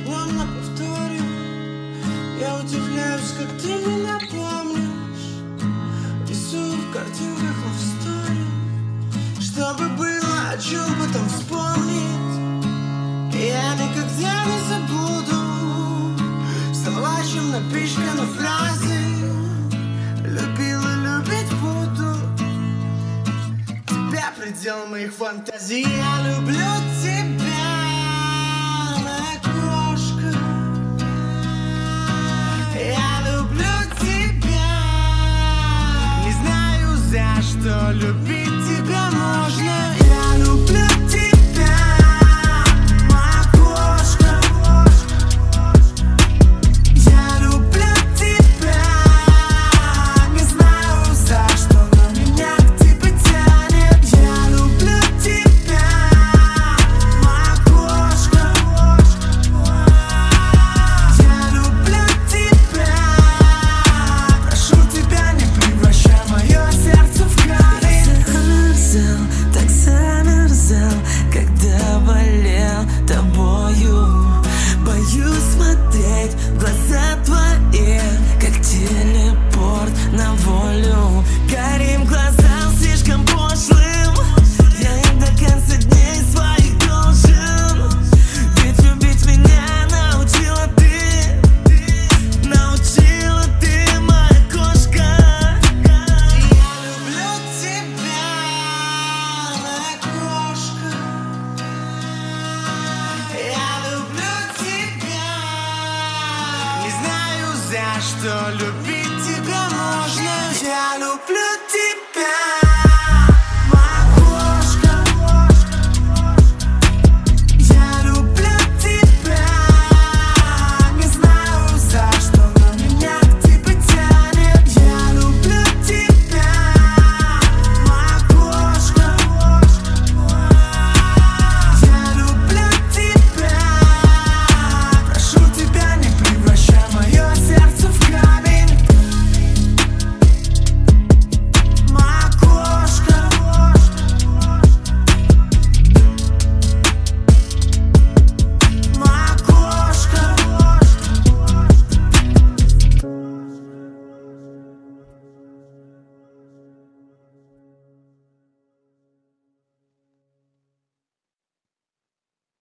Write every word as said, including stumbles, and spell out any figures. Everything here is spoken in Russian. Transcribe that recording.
днем на повторе. Я удивляюсь, как ты меня помнишь. Рисую в картинках лавстори, чтобы было о чем потом вспомнить. Я никогда не забуду слова, чем напичканы фразы. Любил и любить буду. Тебя предел моих фантазий. Я люблю тебя, моя кошка. Я люблю тебя. Не знаю, за что любить тебя можно. Я люблю тебя, моя кошка. Я люблю тебя. Не знаю, за что, но меня к тебе тянет. Я люблю тебя, моя кошка. Я люблю тебя. Прошу тебя, не превращай мое сердце в камень. Замерзал, так замерзал, когда болел тобою. Боюсь смотреть в глаза твои, как телепорт на волю. Карим глазам слишком пошлым, я им до конца дней своих должен. Ведь любить меня научила ты, научила ты, моя кошка. Я люблю тебя, моя кошка. Я люблю тебя. Не знаю, за что любить тебя можно. Я люблю